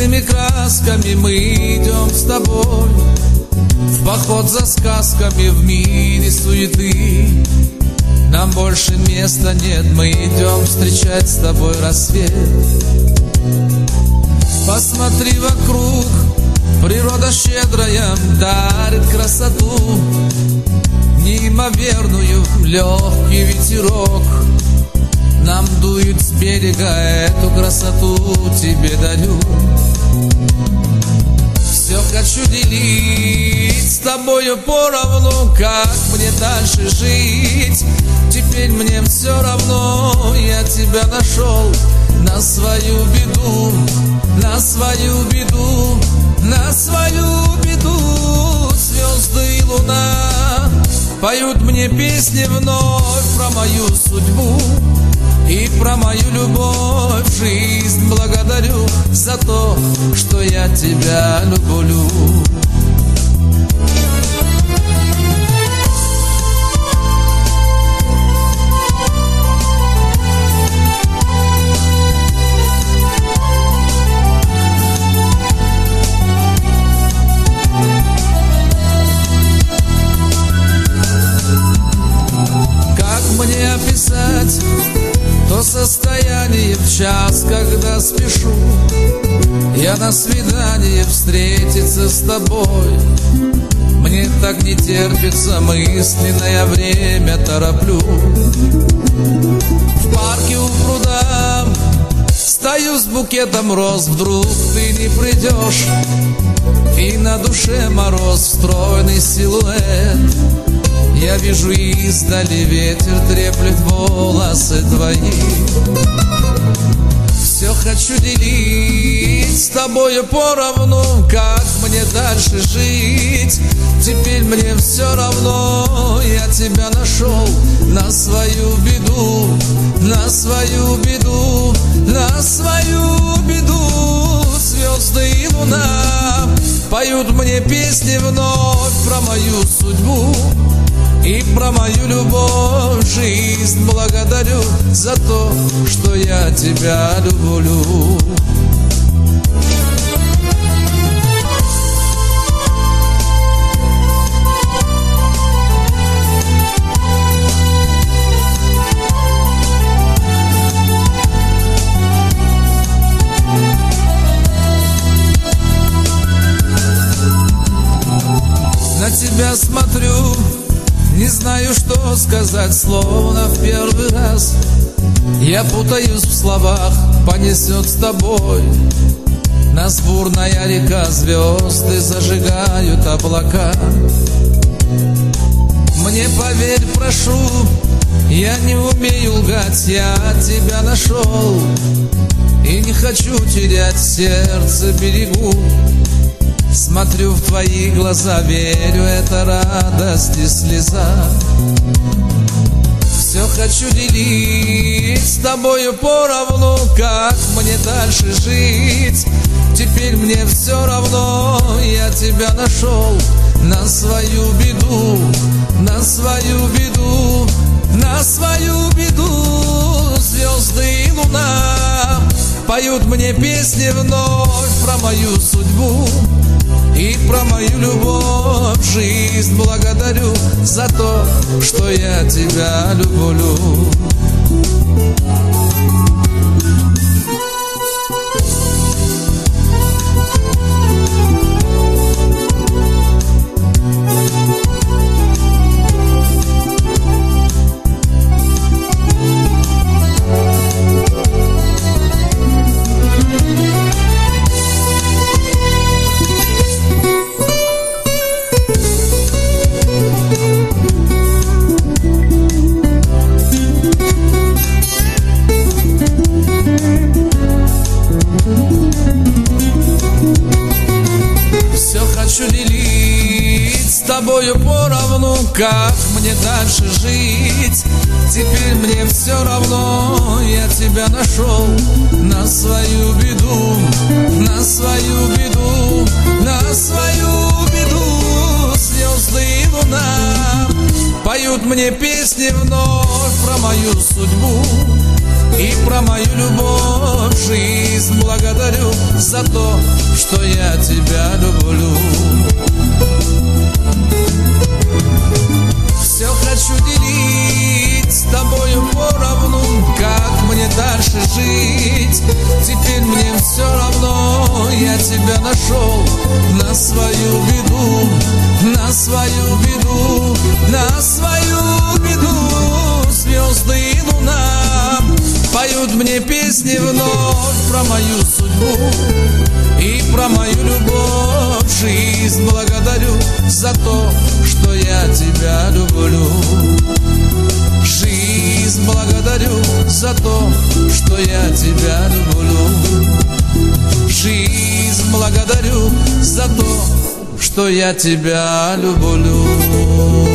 Цветными красками мы идем с тобой в поход за сказками в мире суеты. Нам больше места нет, мы идем встречать с тобой рассвет. Посмотри вокруг, природа щедрая дарит красоту, неимоверную, легкий ветерок нам дует с берега, эту красоту тебе дарю. Все хочу делить с тобою поровну, как мне дальше жить. Теперь мне все равно, я тебя нашел на свою беду, на свою беду, на свою беду. Звезды и луна поют мне песни вновь про мою судьбу и про мою любовь. Жизнь благодарю за то, что я тебя люблю. Как мне описать то состояние в час, когда спешу я на свидание встретиться с тобой? Мне так не терпится, мысленное время тороплю. В парке у пруда стою с букетом роз, вдруг ты не придешь, и на душе мороз, стройный силуэт. Я вижу издали, ветер треплет волосы твои. Все хочу делить с тобою поровну, как мне дальше жить. Теперь мне все равно, я тебя нашел на свою беду, на свою беду, на свою беду. Звезды и луна поют мне песни вновь про мою судьбу и про мою любовь. Жизнь благодарю за то, что я тебя люблю. На тебя смотрю, не знаю, что сказать, словно в первый раз. Я путаюсь в словах, понесет с тобой нас бурная река, звезды зажигают облака. Мне поверь, прошу, я не умею лгать, я тебя нашел и не хочу терять, сердце берегу. Смотрю в твои глаза, верю, это радость и слеза. Все хочу делить с тобою поровну, как мне дальше жить. Теперь мне все равно, я тебя нашел на свою беду, на свою беду, на свою беду. Звезды и луна поют мне песни вновь про мою судьбу и про мою любовь. Жизнь благодарю за то, что я тебя люблю. Тобою поровну, как мне дальше жить. Теперь мне все равно, я тебя нашел на свою беду, на свою беду, на свою беду. Звезды и луна поют мне песни вновь про мою судьбу и про мою любовь. Жизнь благодарю за то, что я тебя люблю. Все хочу делить с тобою поровну, как мне дальше жить. Теперь мне все равно, я тебя нашел на свою беду, на свою беду, на свою беду. Звезды и луна поют мне песни вновь про мою судьбу и про мою любовь. Жизнь благодарю за то, что я тебя люблю. Жизнь благодарю за то, что я тебя люблю. Жизнь благодарю за то, что я тебя люблю.